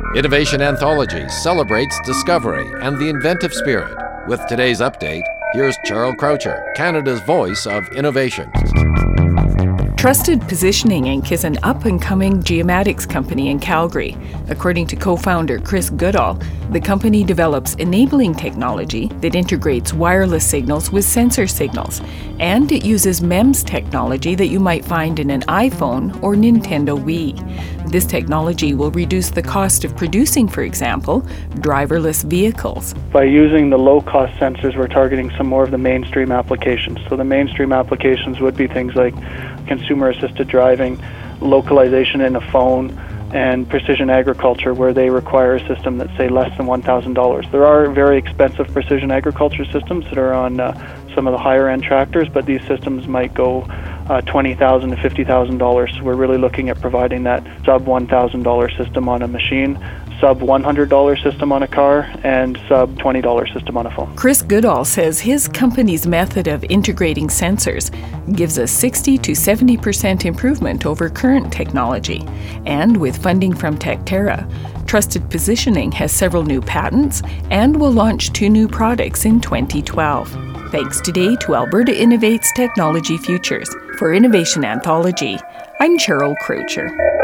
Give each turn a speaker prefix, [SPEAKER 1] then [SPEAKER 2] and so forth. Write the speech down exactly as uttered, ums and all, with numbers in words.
[SPEAKER 1] Innovation Anthology celebrates discovery and the inventive spirit. With today's update, here's Cheryl Croucher, Canada's voice of innovation.
[SPEAKER 2] Trusted Positioning Incorporated is an up-and-coming geomatics company in Calgary. According to co-founder Chris Goodall, the company develops enabling technology that integrates wireless signals with sensor signals, and it uses M E M S technology that you might find in an iPhone or Nintendo Wii. This technology will reduce the cost of producing, for example, driverless vehicles.
[SPEAKER 3] By using the low-cost sensors, we're targeting some more of the mainstream applications. So the mainstream applications would be things like consumer-assisted driving, localization in a phone, and precision agriculture, where they require a system that's, say, less than one thousand dollars. There are very expensive precision agriculture systems that are on uh, some of the higher-end tractors, but these systems might go uh, twenty thousand dollars to fifty thousand dollars. So we're really looking at providing that sub one thousand dollars system on a machine, sub one hundred dollars system on a car, and sub twenty dollars system on a phone.
[SPEAKER 2] Chris Goodall says his company's method of integrating sensors gives a sixty to seventy percent improvement over current technology. And with funding from Techterra, Trusted Positioning has several new patents and will launch two new products in twenty twelve. Thanks today to Alberta Innovates Technology Futures. For Innovation Anthology, I'm Cheryl Croucher.